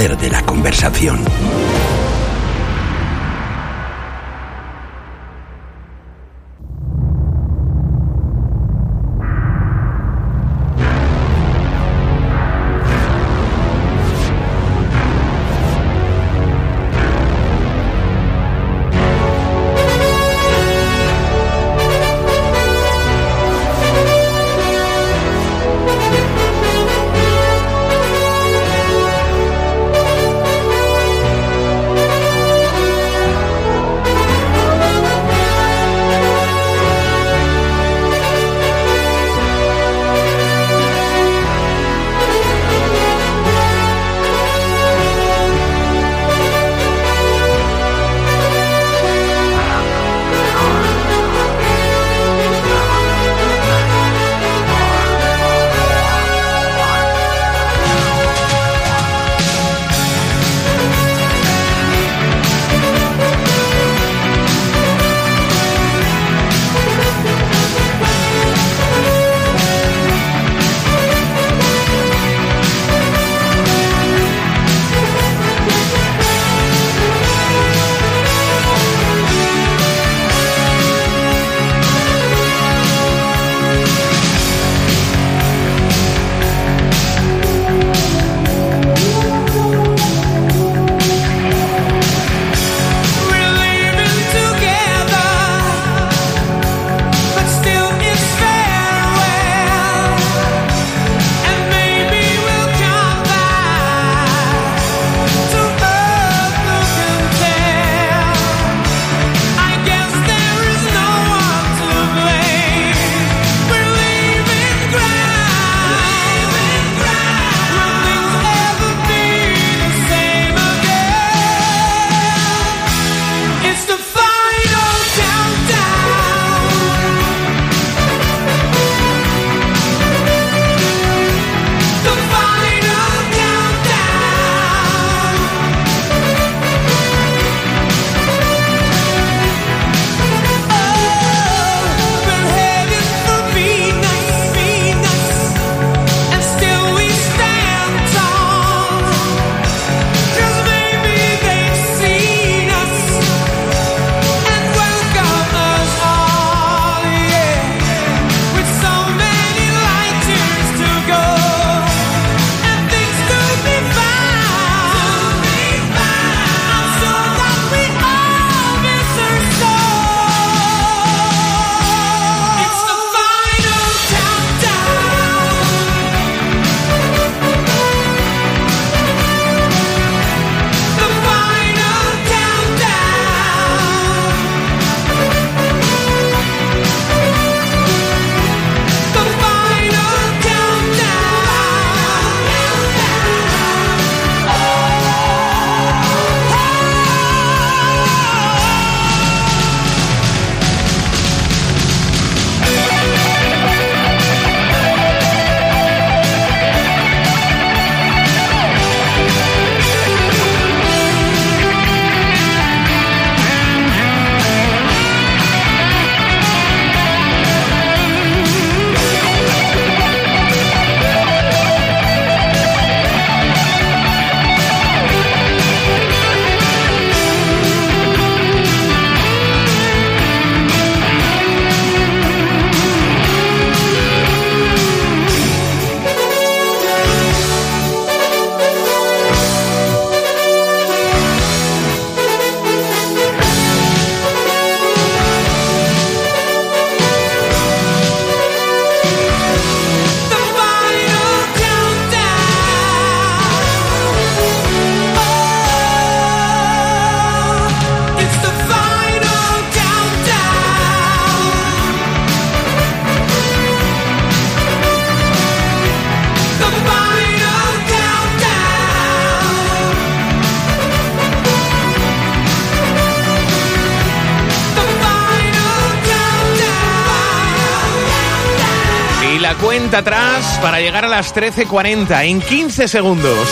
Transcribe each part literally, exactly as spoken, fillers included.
poder de la conversación. la cuenta atrás para llegar a las trece cuarenta en quince segundos.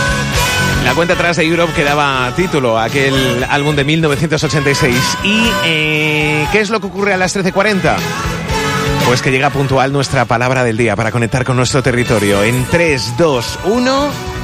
La cuenta atrás de Europe que daba título a aquel álbum de mil novecientos ochenta y seis. ¿Y eh, qué es lo que ocurre a las trece cuarenta? Pues que llega puntual nuestra palabra del día para conectar con nuestro territorio. En tres, dos, uno...